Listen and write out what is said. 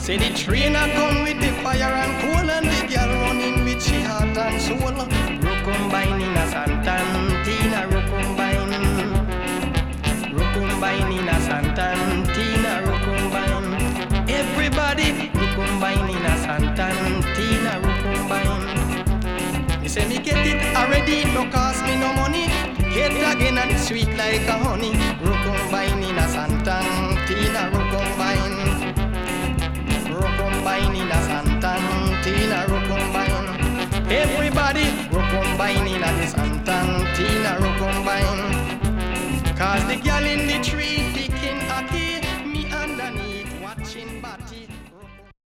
Say the train a come with the fire and coal, and the girl running with she heart and soul. Rokumbine in a Santantina, Rokumbine. Rokumbine in a Santantina, Rokumbine. Everybody, Rokumbine in a Santantina, Rokumbine. Me say me get it already, no cost me no money. Get again and it's sweet like a honey. Rokumbine in a Santantina, Rokumbine. Rokumbine in a Santantina, Rokumbine. Everybody, Rokumbine in a Santantina, Rokumbine. Cause the girl in the tree picking a key, me underneath watching Batty.